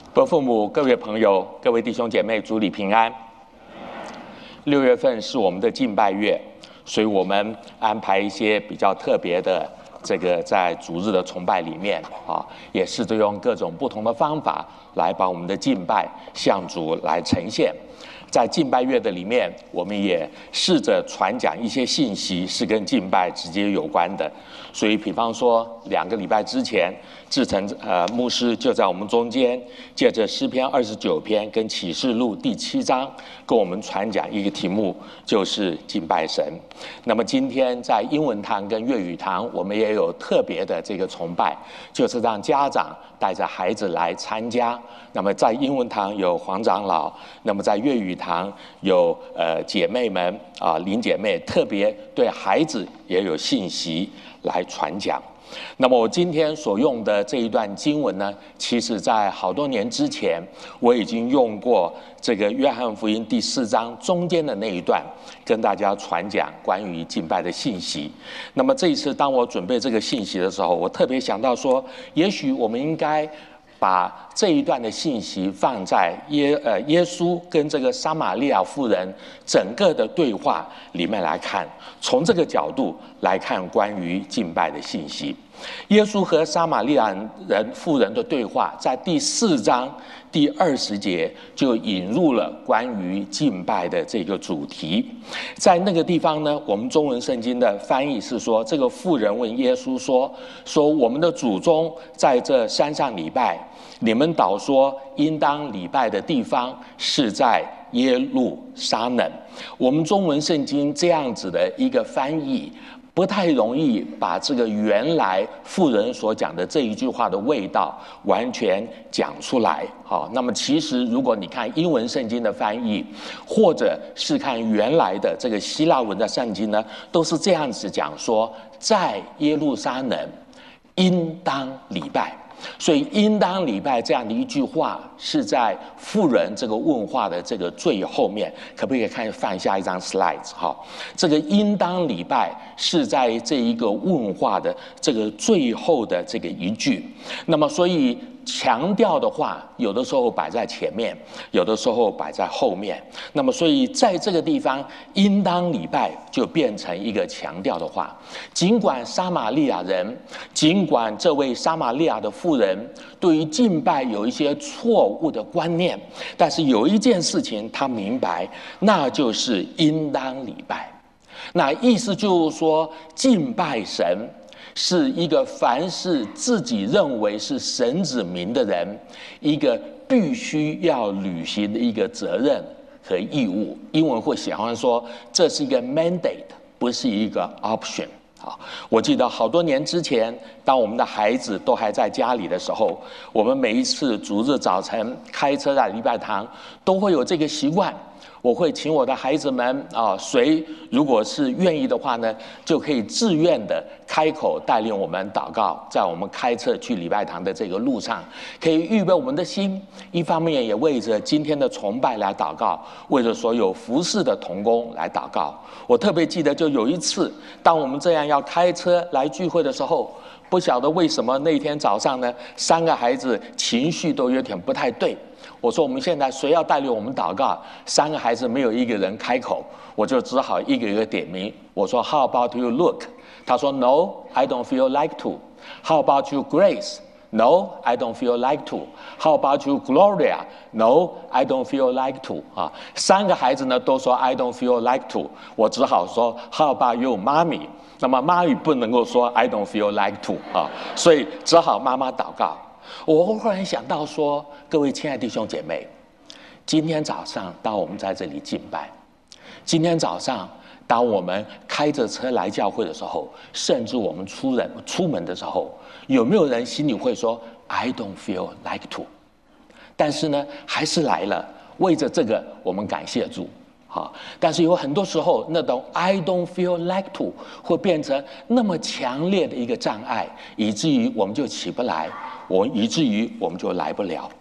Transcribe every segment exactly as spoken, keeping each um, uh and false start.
各父母、各位朋友、各位弟兄姐妹，主里平安。六月份是我们的敬拜月，所以我们安排一些比较特别的这个在主日的崇拜里面啊，也试着用各种不同的方法来把我们的敬拜向主来呈现。在敬拜月的里面，我们也试着传讲一些信息是跟敬拜直接有关的。所以比方说两个礼拜之前，志成呃牧师就在我们中间，借着诗篇二十九篇跟启示录第七章跟我们传讲一个题目，就是敬拜神。那么今天在英文堂跟粤语堂，我们也有特别的这个崇拜，就是让家长带着孩子来参加。那么在英文堂有黄长老，那么在粤语堂有呃姐妹们啊、呃、林姐妹，特别对孩子也有信息来传讲。那么我今天所用的这一段经文呢，其实在好多年之前我已经用过这个约翰福音第四章中间的那一段，跟大家传讲关于敬拜的信息。那么这一次当我准备这个信息的时候，我特别想到说，也许我们应该把这一段的信息放在耶呃耶稣跟这个撒玛利亚妇人整个的对话里面来看，从这个角度来看关于敬拜的信息。耶稣和撒玛利亚人妇人的对话，在第四章第二十节就引入了关于敬拜的这个主题。在那个地方呢，我们中文圣经的翻译是说，这个妇人问耶稣说：“说我们的祖宗在这山上礼拜，你们倒说应当礼拜的地方是在耶路撒冷。”我们中文圣经这样子的一个翻译，不太容易把这个原来妇人所讲的这一句话的味道完全讲出来。好，那么其实如果你看英文圣经的翻译，或者是看原来的这个希腊文的圣经呢，都是这样子讲说，在耶路撒冷应当礼拜。所以应当礼拜这样的一句话是在妇人这个问话的这个最后面，可不可以看放下一张 slides 哈？这个应当礼拜是在这一个问话的这个最后的这个一句。那么所以强调的话，有的时候摆在前面，有的时候摆在后面。那么所以在这个地方，应当礼拜就变成一个强调的话。尽管撒玛利亚人，尽管这位撒玛利亚的妇人对于敬拜有一些错误的观念，但是有一件事情他明白，那就是应当礼拜。那意思就是说，敬拜神是一个凡是自己认为是神子民的人，一个必须要履行的一个责任和义务。英文会喜欢说这是一个 mandate， 不是一个 option。好，我记得好多年之前，当我们的孩子都还在家里的时候，我们每一次主日早晨开车在礼拜堂，都会有这个习惯。我会请我的孩子们啊，谁如果是愿意的话呢，就可以自愿的开口带领我们祷告，在我们开车去礼拜堂的这个路上，可以预备我们的心，一方面也为着今天的崇拜来祷告，为着所有服侍的同工来祷告。我特别记得，就有一次，当我们这样要开车来聚会的时候，不晓得为什么那天早上呢，三个孩子情绪都有点不太对。我说我们现在谁要带领我们祷告？三个孩子没有一个人开口，我就只好一个一个点名。我说 How about you, Luke？ 他说 No, I don't feel like to. How about you, Grace? No, I don't feel like to. How about you, Gloria? No, I don't feel like to. 啊，三个孩子呢都说 I don't feel like to， 我只好说 How about you, Mommy？ 那么妈咪不能够说 I don't feel like to 啊，所以只好妈妈祷告。我忽然想到说，各位亲爱的弟兄姐妹，今天早上当我们在这里敬拜，今天早上当我们开着车来教会的时候，甚至我们出人出门的时候，有没有人心里会说 I don't feel like to？ 但是呢，还是来了，为着这个我们感谢主。好，但是有很多时候，那种 I don't feel like to 会变成那么强烈的一个障碍，以至于我们就起不来，我以至于我们就来不了。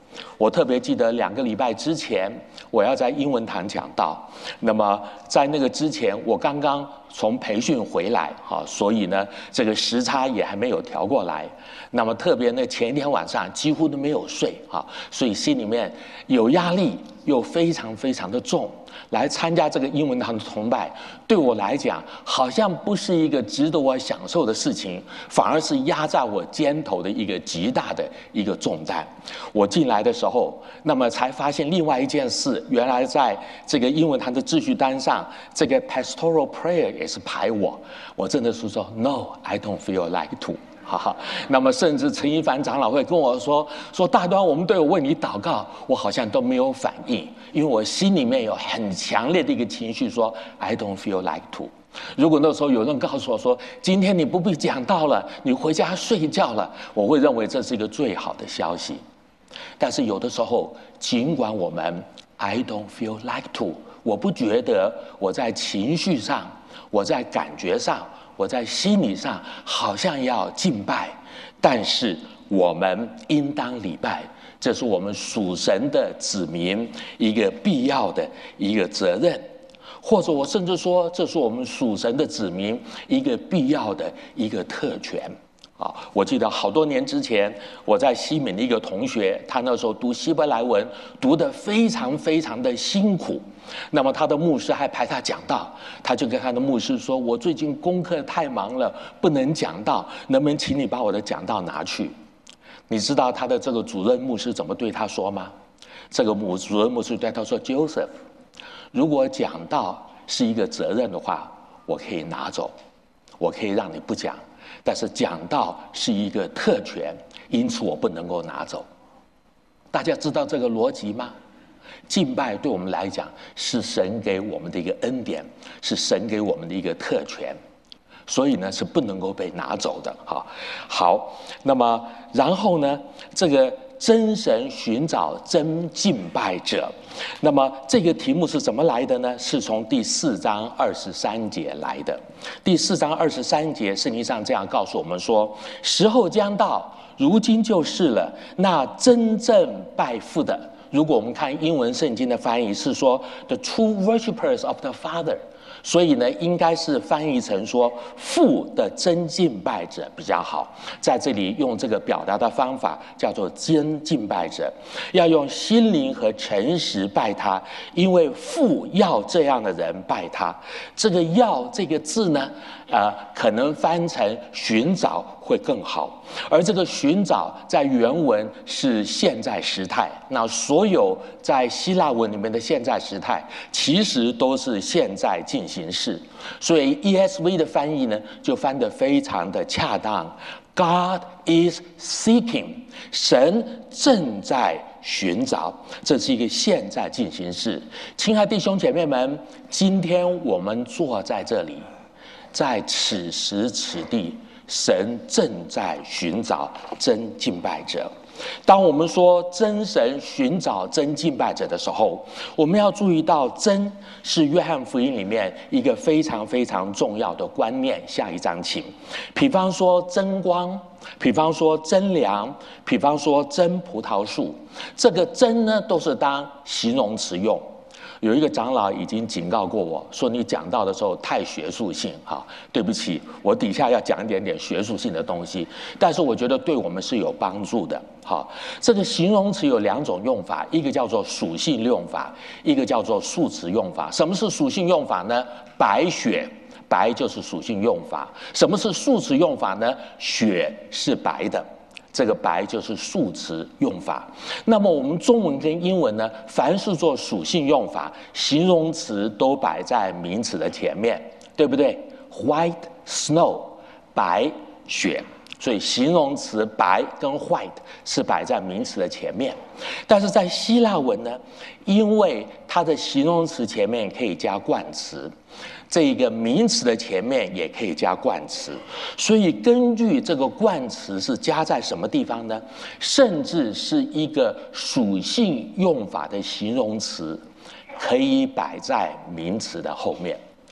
我特别记得两个礼拜之前，我要在英文堂讲道。那么在那个之前，我刚刚从培训回来，哈，所以呢，这个时差也还没有调过来。那么特别呢，前一天晚上几乎都没有睡，哈，所以心里面有压力，又非常非常的重。来参加这个英文堂的崇拜，对我来讲，好像不是一个值得我享受的事情，反而是压在我肩头的一个极大的一个重担。我进来的时候，那么才发现另外一件事，原来在这个英文堂的秩序单上，这个 pastoral prayer 也是排我。我真的是说 ，No, I don't feel like to。哈哈，那么甚至陈一凡长老会跟我说说大端，我们都有为你祷告，我好像都没有反应，因为我心里面有很强烈的一个情绪说 I don't feel like to。如果那时候有人告诉我说今天你不必讲道了，你回家睡觉了，我会认为这是一个最好的消息。但是有的时候，尽管我们 I don't feel like to， 我不觉得我在情绪上，我在感觉上，我在心理上好像要敬拜，但是我们应当礼拜，这是我们属神的子民一个必要的一个责任，或者我甚至说，这是我们属神的子民一个必要的一个特权。啊，我记得好多年之前，我在西敏的一个同学，他那时候读希伯来文，读得非常非常的辛苦。那么他的牧师还排他讲道，他就跟他的牧师说：“我最近功课太忙了，不能讲道，能不能请你把我的讲道拿去？”你知道他的这个主任牧师怎么对他说吗？这个主主任牧师对他说 ：“Joseph， 如果讲道是一个责任的话，我可以拿走，我可以让你不讲。但是讲道是一个特权，因此我不能够拿走。”大家知道这个逻辑吗？敬拜对我们来讲是神给我们的一个恩典，是神给我们的一个特权，所以呢是不能够被拿走的。哈，好，那么然后呢，这个真神寻找真敬拜者，那么这个题目是怎么来的呢？是从第四章二十三节来的。第四章二十三节，圣经上这样告诉我们说：“时候将到，如今就是了。那真正拜父的。”如果我们看英文圣经的翻译是说 "the true worshippers of the Father"， 所以呢，应该是翻译成说父的真敬拜者比较好。在这里用这个表达的方法叫做真敬拜者，要用心灵和诚实拜他，因为父要这样的人拜他。这个要这个字呢，呃，可能翻成寻找会更好。而这个寻找在原文是现在时态，那所有在希腊文里面的现在时态其实都是现在进行式，所以 E S V 的翻译呢就翻得非常的恰当。God is seeking， 神正在寻找，这是一个现在进行式。亲爱弟兄姐妹们，今天我们坐在这里，在此时此地，神正在寻找真敬拜者。当我们说真神寻找真敬拜者的时候，我们要注意到真是约翰福音里面一个非常非常重要的观念。下一章请。比方说真光，比方说真粮，比方说真葡萄树，这个真呢都是当形容词用。有一个长老已经警告过我说，你讲道的时候太学术性，哈，对不起，我底下要讲一点点学术性的东西，但是我觉得对我们是有帮助的。好，这个形容词有两种用法，一个叫做属性用法，一个叫做数词用法。什么是属性用法呢？白雪，白就是属性用法。什么是数词用法呢？雪是白的。这个白就是数词用法。那么我们中文跟英文呢，凡是做属性用法，形容词都摆在名词的前面，对不对？ White snow， 白雪，所以形容词白跟 white 是摆在名词的前面。但是在希腊文呢，因为它的形容词前面可以加冠词，这个名词的前面也可以加冠词，所以根据这个冠词是加在什么地方呢？甚至是一个属性用法的形容词，可以摆在名词的后面。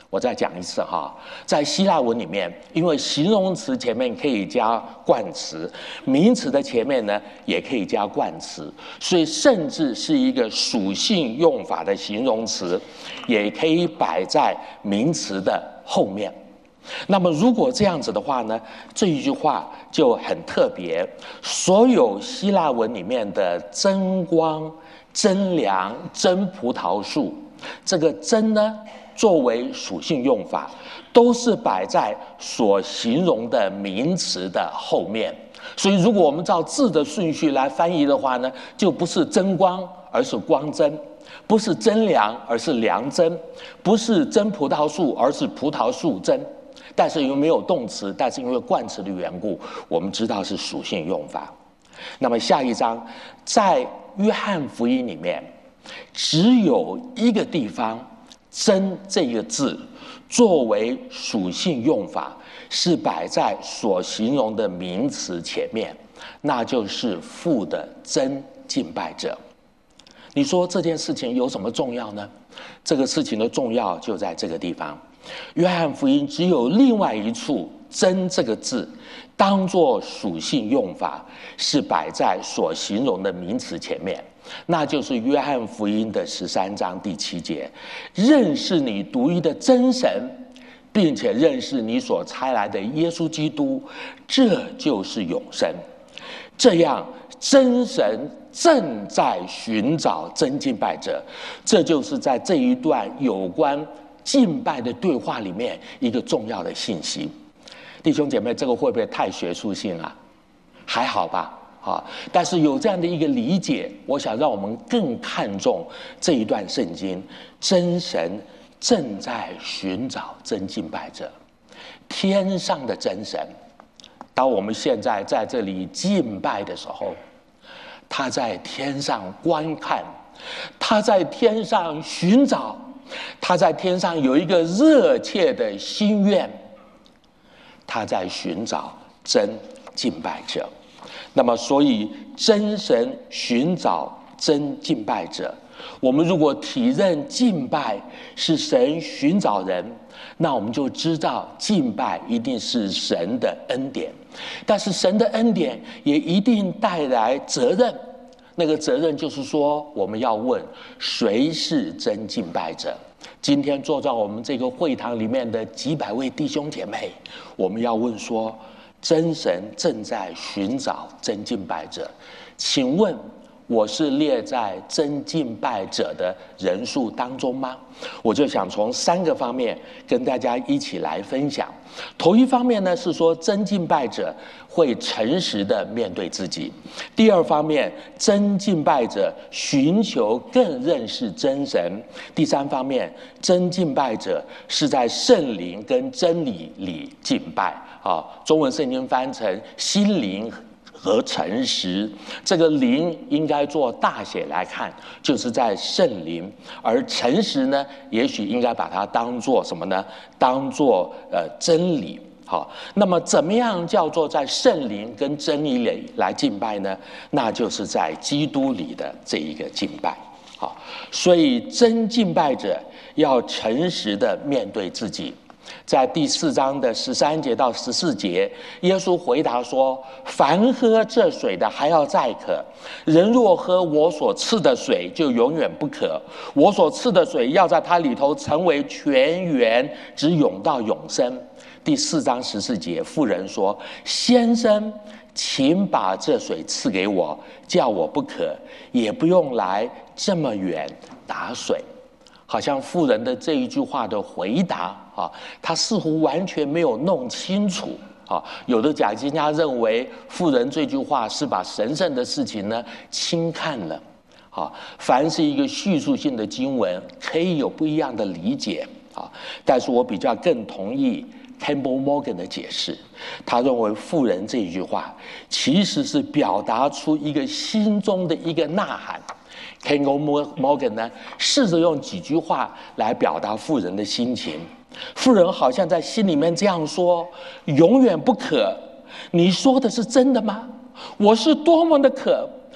我再讲一次哈，在希腊文里面，因为形容词前面可以加冠词，名词的前面呢也可以加冠词，所以甚至是一个属性用法的形容词，也可以摆在名词的后面。那么如果这样子的话呢，这一句话就很特别。所有希腊文里面的真光、真粮、真葡萄树，这个真呢作为属性用法，都是摆在所形容的名词的后面。所以如果我们照字的顺序来翻译的话呢，就不是真光，而是光真；不是真粮，而是粮真；不是真葡萄树，而是葡萄树真。但是因为没有动词，但是因为冠词的缘故，我们知道是属性用法。那么下一章，在约翰福音里面，只有一个地方真这个字作为属性用法是摆在所形容的名词前面，那就是父的真敬拜者。你说这件事情有什么重要呢？这个事情的重要就在这个地方。约翰福音只有另外一处真这个字当作属性用法是摆在所形容的名词前面，那就是约翰福音的十三章第七节，认识你独一的真神，并且认识你所差来的耶稣基督，这就是永生。这样真神正在寻找真敬拜者，这就是在这一段有关敬拜的对话里面一个重要的信息。弟兄姐妹，这个会不会太学术性了？还好吧，啊，但是有这样的一个理解，我想让我们更看重这一段圣经，真神正在寻找真敬拜者，天上的真神。当我们现在在这里敬拜的时候，他在天上观看，他在天上寻找，他在天上有一个热切的心愿，他在寻找真敬拜者。那么所以真神寻找真敬拜者，我们如果体认敬拜是神寻找人，那我们就知道敬拜一定是神的恩典。但是神的恩典也一定带来责任，那个责任就是说，我们要问谁是真敬拜者。今天坐在我们这个会堂里面的几百位弟兄姐妹，我们要问说，真神正在寻找真敬拜者，请问我是列在真敬拜者的人数当中吗？我就想从三个方面跟大家一起来分享。头一方面呢，是说真敬拜者会诚实的面对自己；第二方面，真敬拜者寻求更认识真神；第三方面，真敬拜者是在圣灵跟真理里敬拜。啊，中文圣经翻成心灵和诚实，这个灵应该做大写来看，就是在圣灵；而诚实呢，也许应该把它当作什么呢？当作呃真理。好，那么怎么样叫做在圣灵跟真理里来敬拜呢？那就是在基督里的这一个敬拜。好，所以真敬拜者要诚实的面对自己。在第四章的十三节到十四节，耶稣回答说：凡喝这水的还要再渴，人若喝我所赐的水，就永远不渴。我所赐的水要在它里头成为泉源，直涌到永生。第四章十四节，妇人说：先生，请把这水赐给我，叫我不渴，也不用来这么远打水。好像妇人的这一句话的回答啊，他似乎完全没有弄清楚啊。有的假经家认为妇人这句话是把神圣的事情呢轻看了。啊，凡是一个叙述性的经文，可以有不一样的理解啊。但是我比较更同意 Campbell Morgan 的解释，他认为妇人这一句话其实是表达出一个心中的一个呐喊。Campbell Morgan 呢，试着用几句话来表达妇人的心情。妇人好像在心里面这样说：永远不渴，你说的是真的吗？我是多么的渴，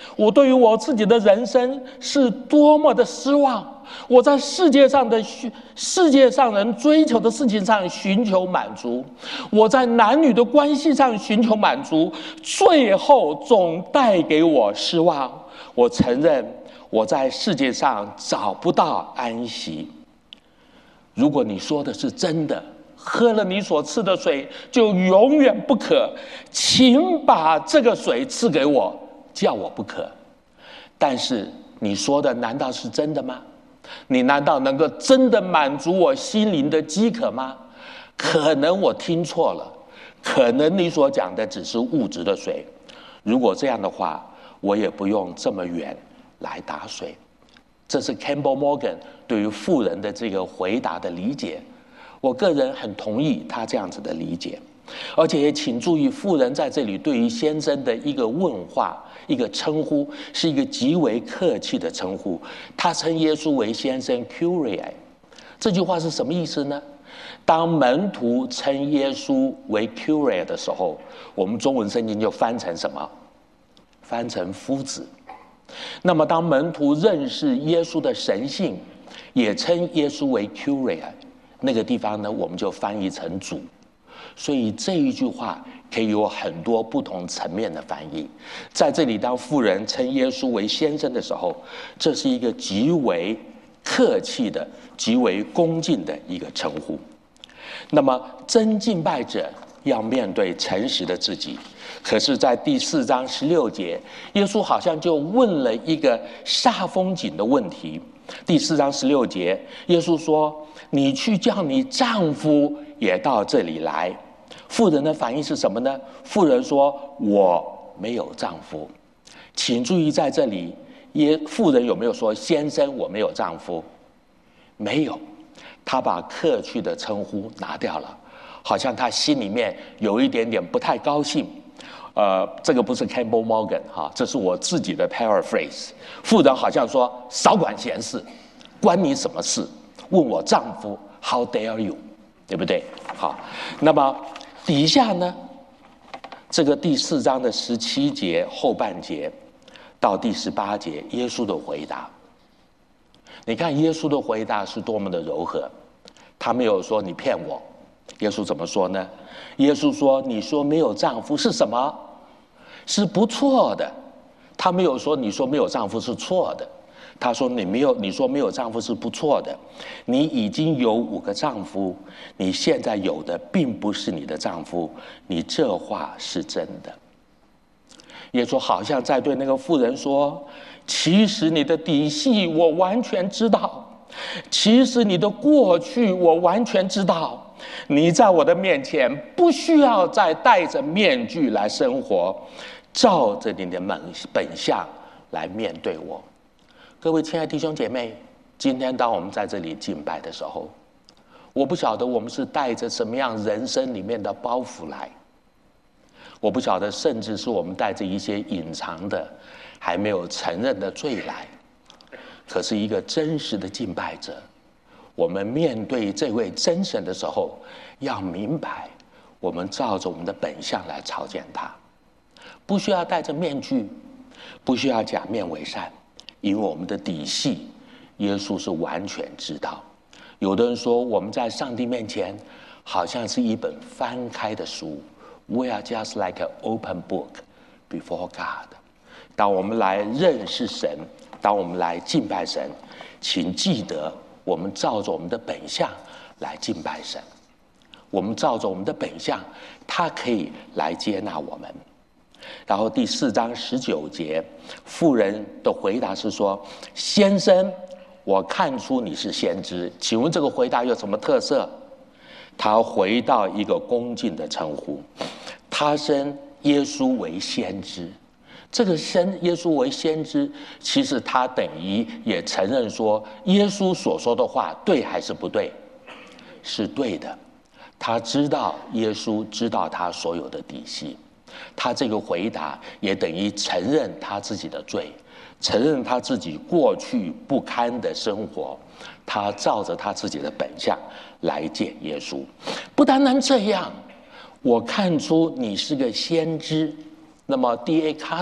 我对于我自己的人生是多么的失望。我在世界上的世界上人追求的事情上寻求满足，我在男女的关系上寻求满足，最后总带给我失望。我承认我在世界上找不到安息。如果你说的是真的，喝了你所赐的水就永远不渴，请把这个水赐给我，叫我不渴。但是你说的难道是真的吗？你难道能够真的满足我心灵的饥渴吗？可能我听错了，可能你所讲的只是物质的水。如果这样的话，我也不用这么远来打水。这是 Campbell Morgan 对于妇人的这个回答的理解，我个人很同意他这样子的理解。而且也请注意，妇人在这里对于先生的一个问话、一个称呼，是一个极为客气的称呼。他称耶稣为先生 Kyrie。 这句话是什么意思呢？当门徒称耶稣为 Kyrie 的时候，我们中文圣经就翻成什么？翻成夫子。那么当门徒认识耶稣的神性，也称耶稣为 Kyrie， 那个地方呢，我们就翻译成主。所以这一句话可以有很多不同层面的翻译。在这里，当妇人称耶稣为先生的时候，这是一个极为客气的、极为恭敬的一个称呼。那么真敬拜者要面对诚实的自己。可是在第四章十六节，耶稣好像就问了一个煞风景的问题。第四章十六节，耶稣说：你去叫你丈夫也到这里来。妇人的反应是什么呢？妇人说：我没有丈夫。请注意，在这里耶妇人有没有说先生我没有丈夫？没有，他把客气的称呼拿掉了，好像他心里面有一点点不太高兴。呃，这个不是 Campbell Morgan 哈，这是我自己的 paraphrase。妇人好像说：少管闲事，关你什么事？问我丈夫 ，How dare you？ 对不对？好，那么底下呢，这个第四章的十七节后半节到第十八节，耶稣的回答。你看耶稣的回答是多么的柔和，他没有说你骗我。耶稣怎么说呢？耶稣说：你说没有丈夫是什么？是不错的。他没有说你说没有丈夫是错的，他说你没有，你说没有丈夫是不错的。你已经有五个丈夫，你现在有的并不是你的丈夫，你这话是真的。耶稣好像在对那个妇人说：其实你的底细我完全知道，其实你的过去我完全知道。你在我的面前不需要再戴着面具来生活，照着你的本相来面对我。各位亲爱的弟兄姐妹，今天当我们在这里敬拜的时候，我不晓得我们是带着什么样人生里面的包袱来，我不晓得甚至是我们带着一些隐藏的还没有承认的罪来。可是一个真实的敬拜者，我们面对这位真神的时候，要明白我们照着我们的本相来朝见他，不需要戴着面具，不需要假面伪善，因为我们的底细耶稣是完全知道。有的人说我们在上帝面前好像是一本翻开的书， We are just like an open book before God。 当我们来认识神，当我们来敬拜神，请记得我们照着我们的本相来敬拜神，我们照着我们的本相，他可以来接纳我们。然后第四章十九节，妇人的回答是说：先生，我看出你是先知。请问这个回答有什么特色？他回到一个恭敬的称呼，他称耶稣为先知。这个称耶稣为先知，其实他等于也承认说，耶稣所说的话对还是不对？是对的。他知道耶稣知道他所有的底细，他这个回答也等于承认他自己的罪，承认他自己过去不堪的生活，他照着他自己的本相来见耶稣。不单单这样，我看出你是个先知。那么 D A Carson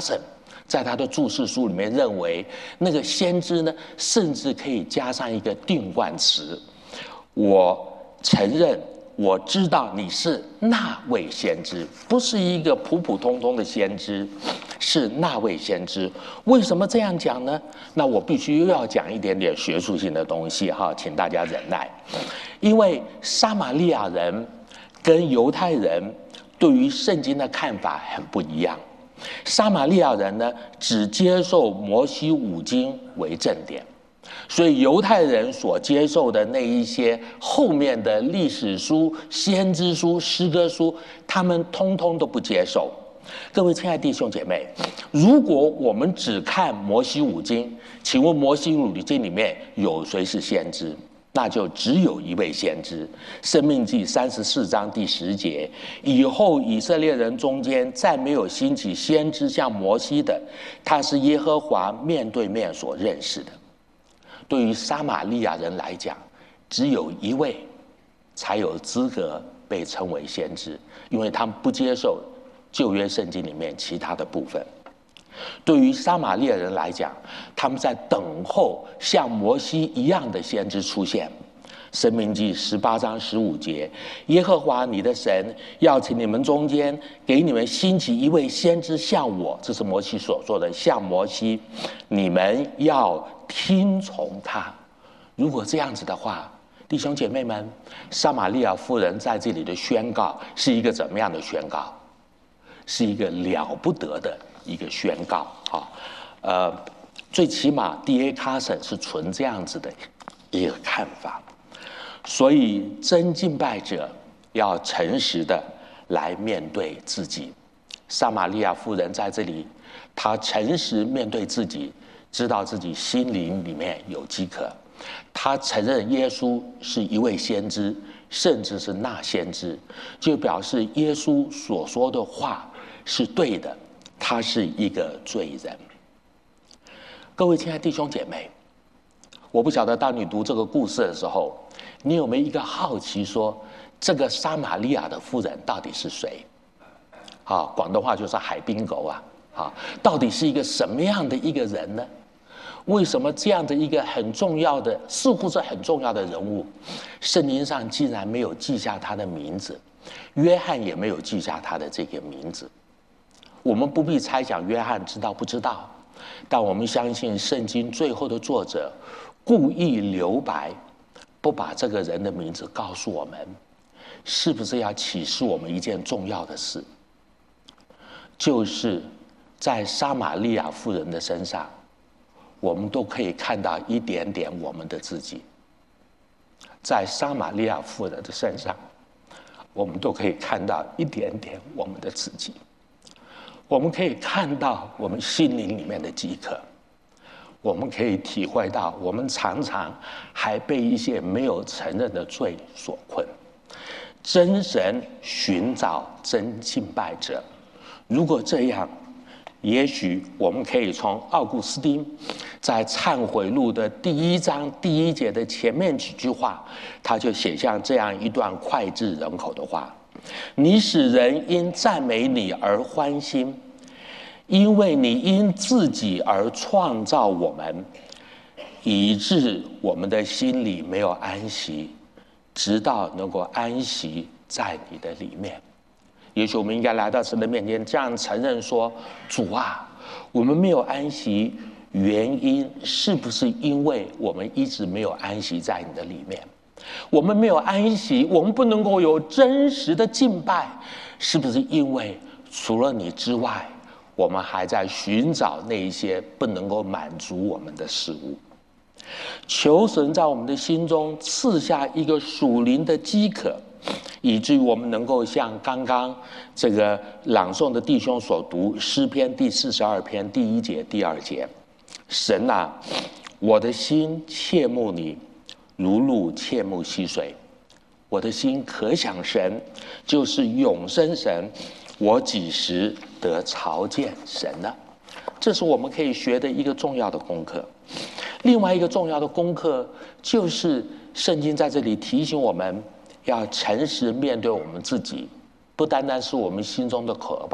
在他的注释书里面认为，那个先知呢，甚至可以加上一个定冠词：我承认，我知道你是那位先知，不是一个普普通通的先知，是那位先知。为什么这样讲呢？那我必须又要讲一点点学术性的东西哈，请大家忍耐。因为撒玛利亚人跟犹太人对于圣经的看法很不一样。撒玛利亚人呢，只接受摩西五经为正典，所以犹太人所接受的那一些后面的历史书、先知书、诗歌书，他们通通都不接受。各位亲爱的弟兄姐妹，如果我们只看摩西五经，请问摩西五经里面有谁是先知？那就只有一位先知。申命记三十四章第十节，以后以色列人中间再没有兴起先知像摩西的，他是耶和华面对面所认识的。对于撒玛利亚人来讲，只有一位才有资格被称为先知，因为他们不接受旧约圣经里面其他的部分。对于撒玛利亚人来讲，他们在等候像摩西一样的先知出现。申命记十八章十五节，耶和华你的神要请你们中间给你们兴起一位先知像我，这是摩西所说的，像摩西，你们要听从他。如果这样子的话，弟兄姐妹们，撒玛利亚妇人在这里的宣告是一个怎么样的宣告？是一个了不得的一个宣告啊，呃，最起码 D A Carson 是存这样子的一个看法，所以真敬拜者要诚实的来面对自己。撒玛利亚妇人在这里，她诚实面对自己，知道自己心灵里面有饥渴，她承认耶稣是一位先知，甚至是那先知，就表示耶稣所说的话是对的，他是一个罪人。各位亲爱的弟兄姐妹，我不晓得当你读这个故事的时候，你有没有一个好奇说，这个撒玛利亚的妇人到底是谁？啊，广东话就是海滨狗啊，啊，到底是一个什么样的一个人呢？为什么这样的一个很重要的，似乎是很重要的人物，圣经上竟然没有记下他的名字，约翰也没有记下他的这个名字？我们不必猜想约翰知道不知道，但我们相信圣经最后的作者故意留白，不把这个人的名字告诉我们，是不是要启示我们一件重要的事？就是在撒玛利亚妇人的身上，我们都可以看到一点点我们的自己。在撒玛利亚妇人的身上，我们都可以看到一点点我们的自己。我们可以看到我们心灵里面的饥渴，我们可以体会到我们常常还被一些没有承认的罪所困。真神寻找真敬拜者，如果这样，也许我们可以从奥古斯丁在《忏悔录》的第一章第一节的前面几句话，他就写下这样一段脍炙人口的话：你使人因赞美你而欢心，因为你因自己而创造我们，以致我们的心里没有安息，直到能够安息在你的里面。也许我们应该来到神的面前，这样承认说：主啊，我们没有安息，原因是不是因为我们一直没有安息在你的里面？我们没有安息，我们不能够有真实的敬拜，是不是因为除了你之外，我们还在寻找那一些不能够满足我们的事物？求神在我们的心中赐下一个属灵的饥渴，以至于我们能够像刚刚这个朗诵的弟兄所读诗篇第四十二篇第一节第二节：神啊，我的心切慕你，如鹿切慕溪水。我的心可想神，就是永生神，我几时得朝见神呢？这是我们可以学的一个重要的功课。另外一个重要的功课，就是圣经在这里提醒我们要诚实面对我们自己，不单单是我们心中的渴望，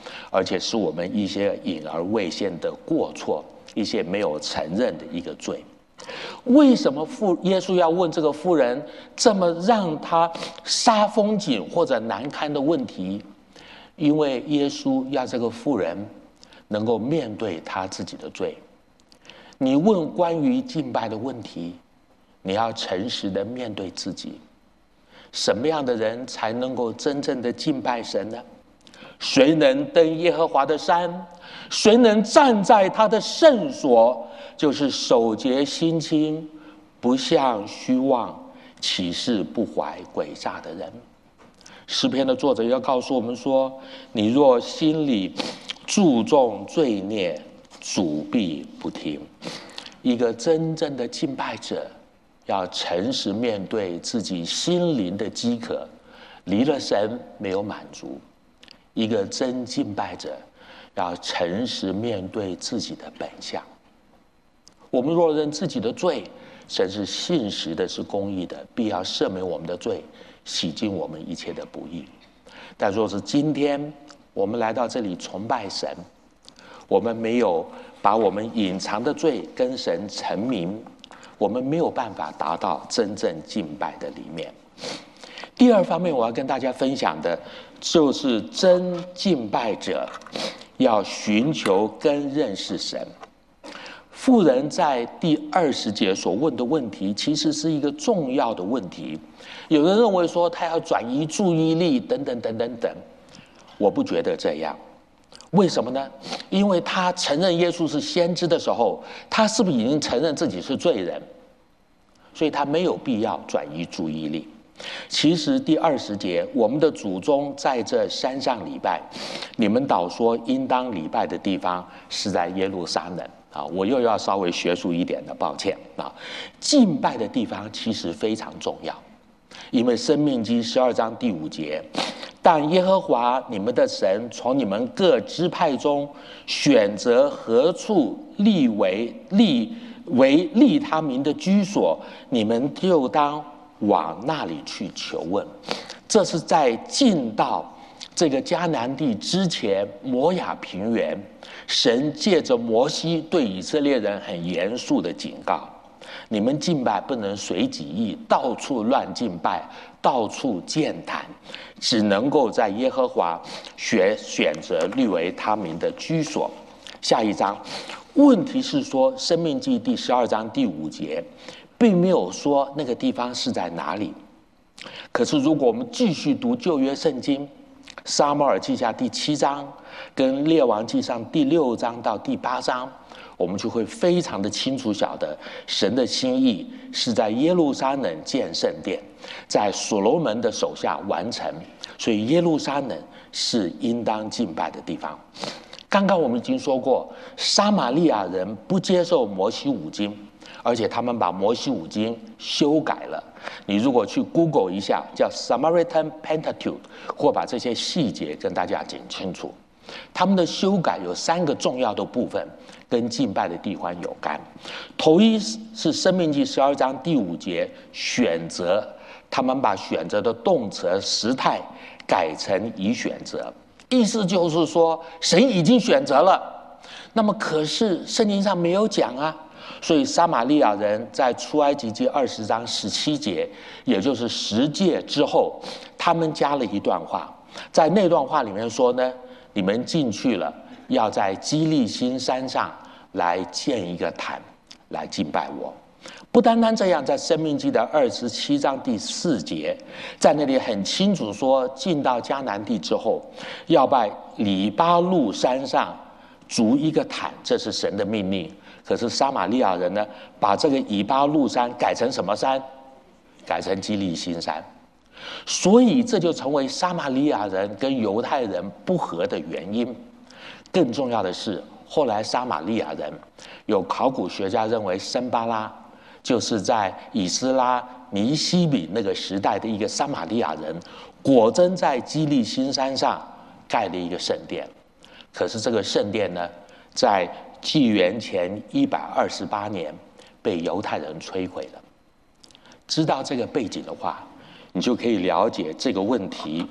而且是我们一些隐而未现的过错，一些没有承认的一个罪。为什么妇耶稣要问这个妇人这么让他煞风景或者难堪的问题？因为耶稣要这个妇人能够面对他自己的罪。你问关于敬拜的问题，你要诚实的面对自己。什么样的人才能够真正的敬拜神呢？谁能登耶和华的山？谁能站在他的圣所？就是守节心清，不向虚妄，起誓不怀诡诈的人。诗篇的作者要告诉我们说，你若心里注重罪孽，主必不听。一个真正的敬拜者要诚实面对自己心灵的饥渴，离了神没有满足。一个真敬拜者要诚实面对自己的本相。我们若认自己的罪，神是信实的，是公义的，必要赦免我们的罪，洗净我们一切的不义。但若是今天我们来到这里崇拜神，我们没有把我们隐藏的罪跟神陈明，我们没有办法达到真正敬拜的里面。第二方面我要跟大家分享的就是真敬拜者要寻求跟认识神。妇人在第二十节所问的问题其实是一个重要的问题。有人认为说他要转移注意力等等等等等，我不觉得这样。为什么呢？因为他承认耶稣是先知的时候，他是不是已经承认自己是罪人？所以他没有必要转移注意力。其实第二十节，我们的祖宗在这山上礼拜，你们倒说应当礼拜的地方是在耶路撒冷啊，我又要稍微学术一点的，抱歉啊。敬拜的地方其实非常重要，因为申命记十二章第五节，但耶和华你们的神从你们各支派中选择何处立为立为立他名的居所，你们就当往那里去求问。这是在进到这个迦南地之前，摩亚平原，神借着摩西对以色列人很严肃的警告：你们敬拜不能随己意，到处乱敬拜，到处践坛，只能够在耶和华选选择立为他名的居所。下一章，问题是说，《申命记》第十二章第五节，并没有说那个地方是在哪里。可是，如果我们继续读旧约圣经，撒母耳记下第七章跟列王记上第六章到第八章，我们就会非常的清楚晓得，神的心意是在耶路撒冷建圣殿，在所罗门的手下完成，所以耶路撒冷是应当敬拜的地方。刚刚我们已经说过，撒玛利亚人不接受摩西五经，而且他们把摩西五经修改了。你如果去 Google 一下，叫 Samaritan Pentateuch， 或把这些细节跟大家讲清楚。他们的修改有三个重要的部分，跟敬拜的地方有关。头一是申命记十二章第五节选择，他们把选择的动词时态改成已选择，意思就是说神已经选择了。那么可是圣经上没有讲啊。所以撒玛利亚人在出埃及记二十章十七节，也就是十诫之后，他们加了一段话，在那段话里面说呢，你们进去了，要在基利心山上来建一个坛，来敬拜我。不单单这样，在申命记的二十七章第四节，在那里很清楚说，进到迦南地之后，要在里巴路山上筑一个坛，这是神的命令。可是撒玛利亚人呢，把这个以巴路山改成什么山？改成基利心山。所以这就成为撒玛利亚人跟犹太人不和的原因。更重要的是，后来撒玛利亚人有考古学家认为，申巴拉就是在以斯拉尼西比那个时代的一个撒玛利亚人，果真在基利心山上盖了一个圣殿。可是这个圣殿呢，在纪元前一百二十八年被犹太人摧毁了。知道这个背景的话，你就可以了解这个问题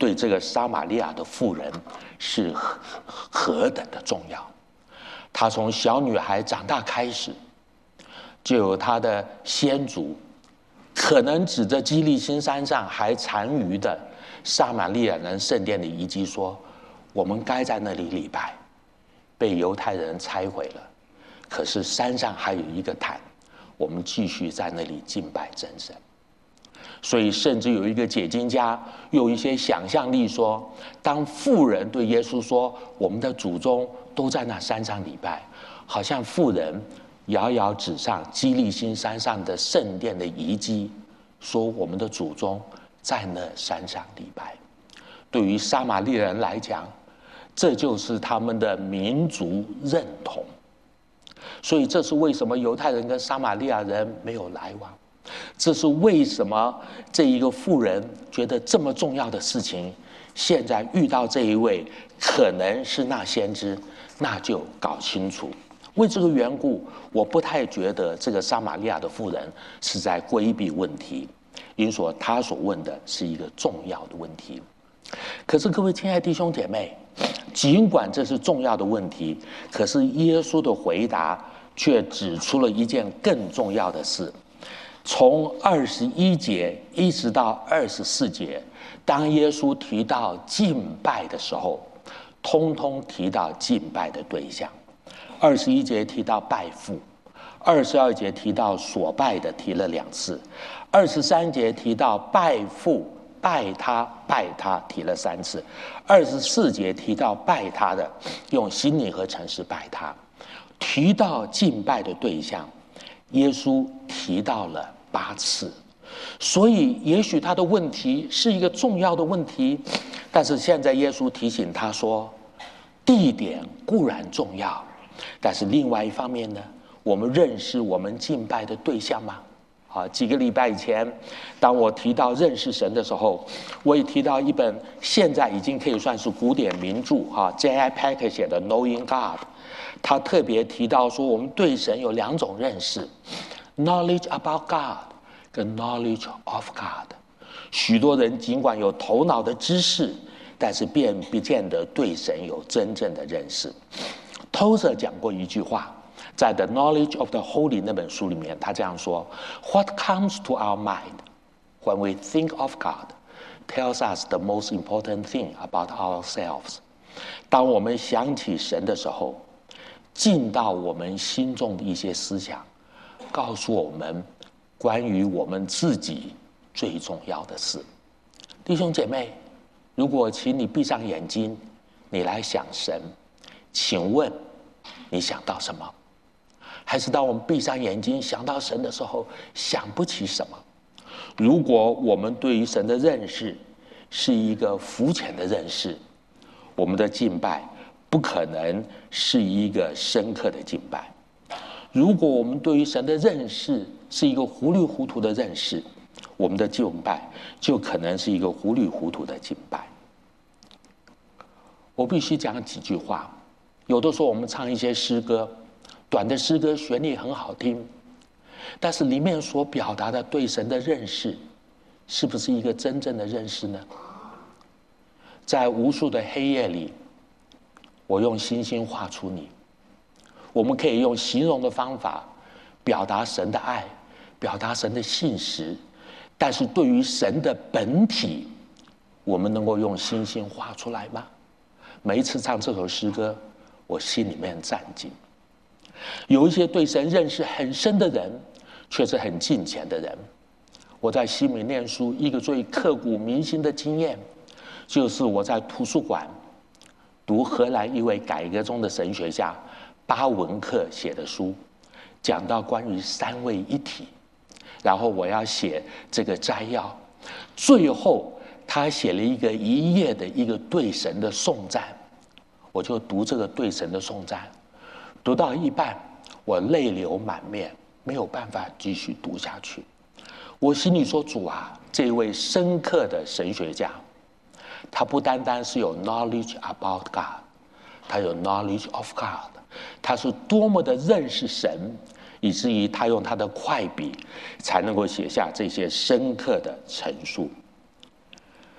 对这个撒玛利亚的妇人是何何等的重要。她从小女孩长大开始，就有她的先祖可能指着基利心山上还残余的撒玛利亚人圣殿的遗迹说，我们该在那里礼拜，被犹太人拆毁了，可是山上还有一个坛，我们继续在那里敬拜真神。所以甚至有一个解经家有一些想象力说，当妇人对耶稣说我们的祖宗都在那山上礼拜，好像妇人遥遥指上基利心山上的圣殿的遗迹，说我们的祖宗在那山上礼拜。对于撒玛利亚人来讲，这就是他们的民族认同。所以这是为什么犹太人跟撒玛利亚人没有来往，这是为什么这一个妇人觉得这么重要的事情，现在遇到这一位可能是那先知，那就搞清楚。为这个缘故，我不太觉得这个撒玛利亚的妇人是在规避问题，因所他所问的是一个重要的问题。可是各位亲爱的弟兄姐妹，尽管这是重要的问题，可是耶稣的回答却指出了一件更重要的事。从二十一节一直到二十四节，当耶稣提到敬拜的时候，通通提到敬拜的对象。二十一节提到拜父，二十二节提到所拜的，提了两次，二十三节提到拜父拜他拜他，提了三次，二十四节提到拜他的，用心灵和诚实拜他。提到敬拜的对象，耶稣提到了八次。所以也许他的问题是一个重要的问题，但是现在耶稣提醒他说，地点固然重要，但是另外一方面呢，我们认识我们敬拜的对象吗？啊，几个礼拜以前，当我提到认识神的时候，我也提到一本现在已经可以算是古典名著哈 ，J I Packer 写的《Knowing God》，他特别提到说，我们对神有两种认识 ，knowledge about God 跟 knowledge of God。许多人尽管有头脑的知识，但是便不见得对神有真正的认识。Tozer 讲过一句话。在《The Knowledge of the Holy》那本书里面，他这样说 ：What comes to our mind when we think of God tells us the most important thing about ourselves。当我们想起神的时候，进到我们心中的一些思想，告诉我们关于我们自己最重要的事。弟兄姐妹，如果请你闭上眼睛，你来想神，请问你想到什么？还是当我们闭上眼睛想到神的时候，想不起什么？如果我们对于神的认识是一个肤浅的认识，我们的敬拜不可能是一个深刻的敬拜。如果我们对于神的认识是一个糊里糊涂的认识，我们的敬拜就可能是一个糊里糊涂的敬拜。我必须讲几句话。有的时候我们唱一些诗歌，短的诗歌旋律很好听，但是里面所表达的对神的认识，是不是一个真正的认识呢？在无数的黑夜里，我用星星画出你。我们可以用形容的方法表达神的爱，表达神的信实，但是对于神的本体，我们能够用星星画出来吗？每一次唱这首诗歌，我心里面战兢。有一些对神认识很深的人，却是很敬虔的人。我在西美念书，一个最刻骨铭心的经验，就是我在图书馆读荷兰一位改革中的神学家巴文克写的书，讲到关于三位一体，然后我要写这个摘要，最后他写了一个一页的一个对神的颂赞，我就读这个对神的颂赞，读到一半，我泪流满面，没有办法继续读下去。我心里说，主啊，这位深刻的神学家，他不单单是有 knowledge about God， 他有 knowledge of God， 他是多么的认识神，以至于他用他的快笔才能够写下这些深刻的陈述。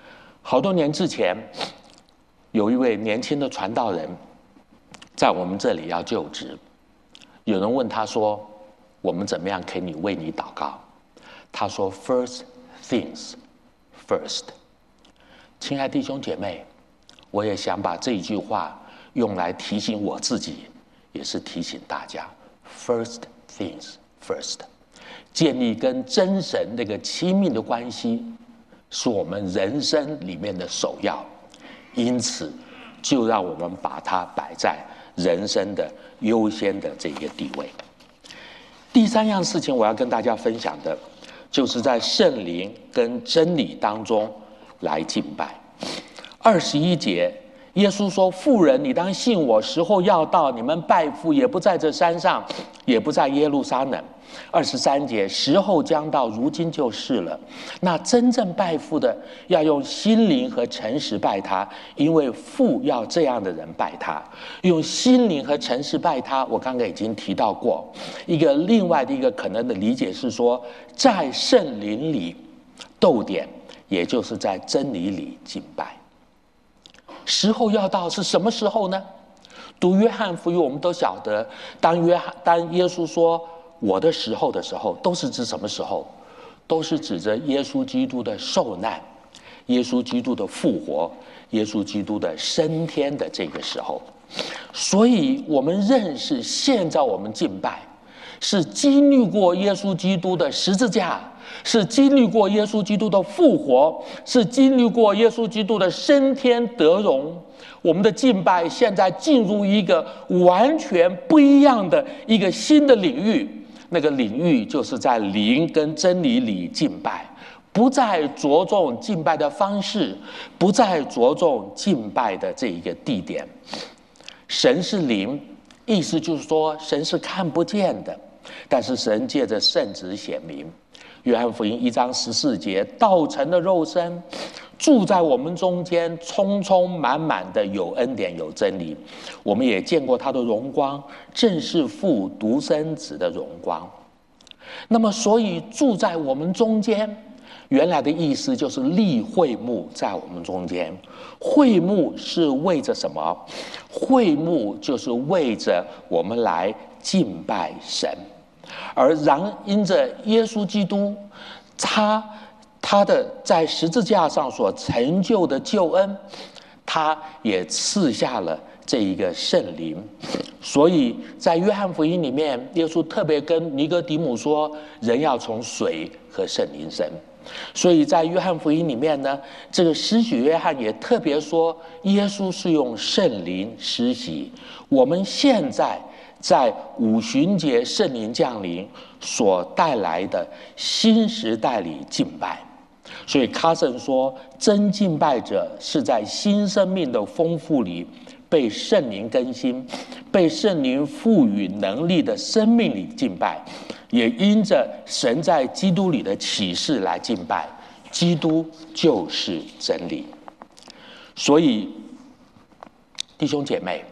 好多年之前，有一位年轻的传道人在我们这里要就职，有人问他说：“我们怎么样可以为你祷告？”他说 ：“First things first。”亲爱弟兄姐妹，我也想把这一句话用来提醒我自己，也是提醒大家 ：First things first。建立跟真神那个亲密的关系，是我们人生里面的首要。因此，就让我们把它摆在人生的优先的这个地位。第三样事情，我要跟大家分享的，就是在圣灵跟真理当中来敬拜。二十一节，耶稣说：“妇人，你当信我，时候要到，你们拜父也不在这山上，也不在耶路撒冷。”二十三节，时候将到，如今就是了。那真正拜父的，要用心灵和诚实拜他，因为父要这样的人拜他。用心灵和诚实拜他，我刚刚已经提到过。一个另外的一个可能的理解是说，在圣灵里逗点，也就是在真理里敬拜。时候要到是什么时候呢？读约翰福音，我们都晓得，当约翰当耶稣说我的时候的时候，都是指什么时候？都是指着耶稣基督的受难，耶稣基督的复活，耶稣基督的升天的这个时候。所以我们认识，现在我们敬拜，是经历过耶稣基督的十字架，是经历过耶稣基督的复活，是经历过耶稣基督的升天得荣。我们的敬拜现在进入一个完全不一样的一个新的领域，那个领域就是在灵跟真理里敬拜，不再着重敬拜的方式，不再着重敬拜的这一个地点。神是灵，意思就是说神是看不见的，但是神借着圣子显明。约翰福音一章十四节，道成的肉身住在我们中间，充充满满的有恩典有真理。我们也见过他的荣光，正是父独生子的荣光。那么所以住在我们中间，原来的意思就是立会幕在我们中间。会幕是为着什么？会幕就是为着我们来敬拜神。而然因着耶稣基督他他的在十字架上所成就的救恩，他也赐下了这一个圣灵。所以在约翰福音里面，耶稣特别跟尼哥底母说，人要从水和圣灵生。所以在约翰福音里面呢，这个施洗约翰也特别说，耶稣是用圣灵施洗。我们现在在五旬节圣灵降临所带来的新时代里敬拜。所以卡森说，真敬拜者是在新生命的丰富里被圣灵更新，被圣灵赋予能力的生命里敬拜，也因着神在基督里的启示来敬拜。基督就是真理。所以弟兄姐妹，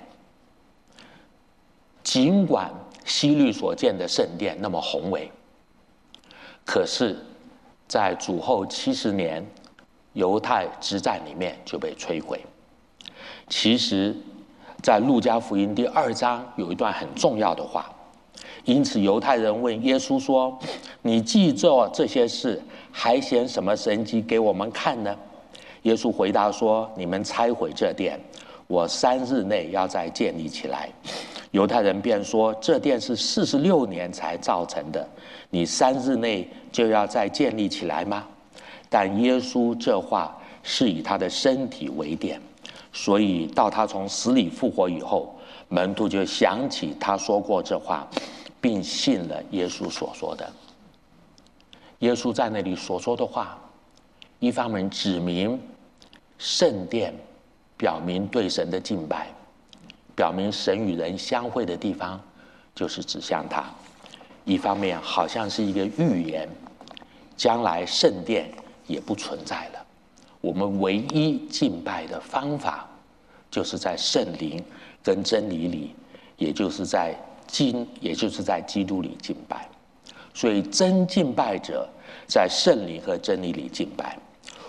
尽管希律所建的圣殿那么宏伟，可是在主后七十年犹太之战里面就被摧毁。其实在路加福音第二章有一段很重要的话，因此犹太人问耶稣说，你既做这些事，还显什么神迹给我们看呢？耶稣回答说，你们拆毁这殿，我三日内要再建立起来。犹太人便说，这殿是四十六年才造成的，你三日内就要再建立起来吗？但耶稣这话是以他的身体为殿，所以到他从死里复活以后，门徒就想起他说过这话，并信了耶稣所说的。耶稣在那里所说的话，一方面指明圣殿，表明对神的敬拜，表明神与人相会的地方就是指向他；一方面好像是一个预言，将来圣殿也不存在了，我们唯一敬拜的方法就是在圣灵跟真理里，也就是在经，也就是在基督里敬拜。所以真敬拜者在圣灵和真理里敬拜。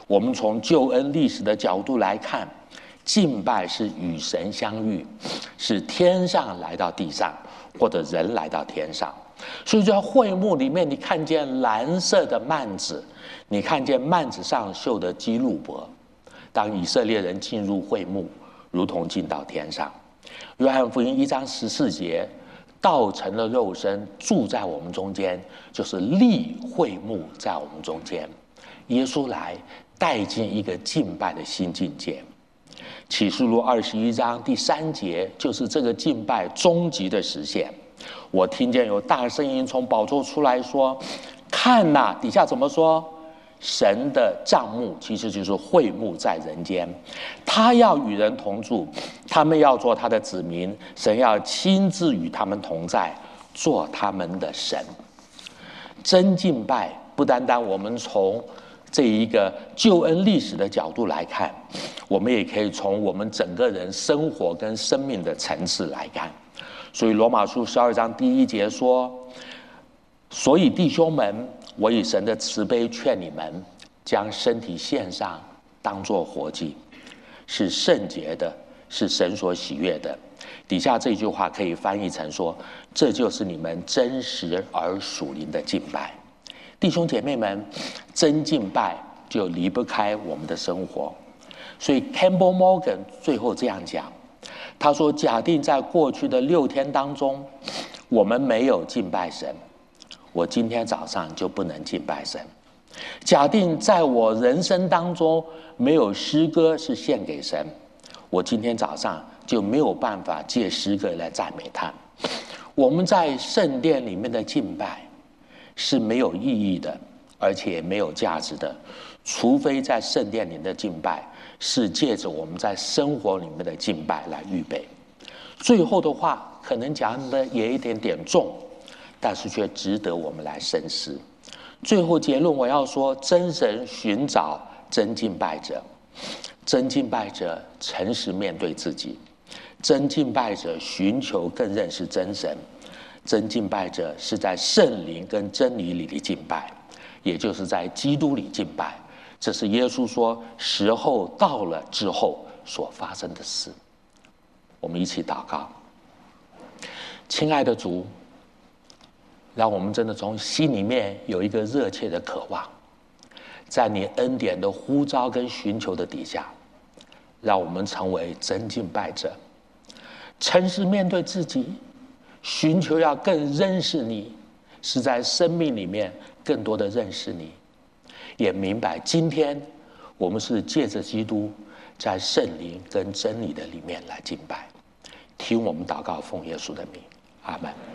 我们从救恩历史的角度来看，敬拜是与神相遇，是天上来到地上，或者人来到天上。所以在会幕里面，你看见蓝色的幔子，你看见幔子上绣的基路伯。当以色列人进入会幕，如同进到天上。约翰福音一章十四节，道成了肉身，住在我们中间，就是立会幕在我们中间。耶稣来带进一个敬拜的新境界。启示录二十一章第三节，就是这个敬拜终极的实现。我听见有大声音从宝座出来说：“看哪！”底下怎么说？神的帐幕其实就是会幕在人间，他要与人同住，他们要做他的子民，神要亲自与他们同在，做他们的神。真敬拜不单单我们从这一个救恩历史的角度来看，我们也可以从我们整个人生活跟生命的层次来看。所以罗马书十二章第一节说：“所以弟兄们，我以神的慈悲劝你们，将身体献上，当作活祭，是圣洁的，是神所喜悦的。”底下这句话可以翻译成说：“这就是你们真实而属灵的敬拜。”弟兄姐妹们，真敬拜就离不开我们的生活。所以 Campbell Morgan 最后这样讲，他说：“假定在过去的六天当中，我们没有敬拜神，我今天早上就不能敬拜神。假定在我人生当中没有诗歌是献给神，我今天早上就没有办法借诗歌来赞美他。我们在圣殿里面的敬拜是没有意义的，而且没有价值的，除非在圣殿里的敬拜是借着我们在生活里面的敬拜来预备。”最后的话可能讲的也一点点重，但是却值得我们来深思。最后结论我要说，真神寻找真敬拜者，真敬拜者诚实面对自己，真敬拜者寻求更认识真神，真敬拜者是在圣灵跟真理里的敬拜，也就是在基督里敬拜。这是耶稣说时候到了之后所发生的事。我们一起祷告。亲爱的主，让我们真的从心里面有一个热切的渴望，在你恩典的呼召跟寻求的底下，让我们成为真敬拜者，诚实面对自己，寻求要更认识你，是在生命里面更多的认识你，也明白今天我们是借着基督在圣灵跟真理的里面来敬拜。听我们祷告，奉耶稣的名，阿们。